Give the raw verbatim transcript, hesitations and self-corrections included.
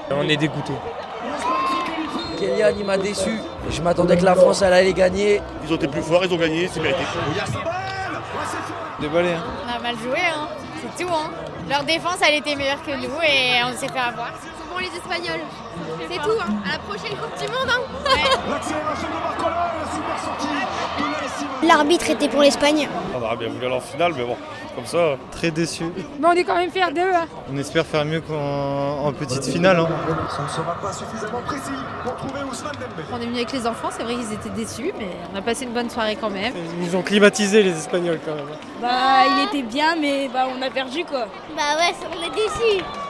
On est dégoûtés. Kylian, il m'a déçu. Je m'attendais que la France elle allait gagner. Ils ont été plus forts, ils ont gagné, c'est mérité. Déballé. Hein. On a mal joué, hein. C'est tout. Hein. Leur défense, elle était meilleure que nous et on s'est fait avoir. Ils sont bons les Espagnols. C'est tout. Hein. À la prochaine Coupe du Monde. Hein. Ouais. L'arbitre était pour l'Espagne. On aurait bien voulu aller en finale, mais bon, comme ça. Très déçu. Mais on est quand même fiers d'eux. Hein. On espère faire mieux qu'en en petite finale. Hein. On est venu avec les enfants, c'est vrai qu'ils étaient déçus, mais on a passé une bonne soirée quand même. Ils nous ont climatisé les Espagnols quand même. Bah il était bien mais bah on a perdu quoi. Bah ouais, on est déçus.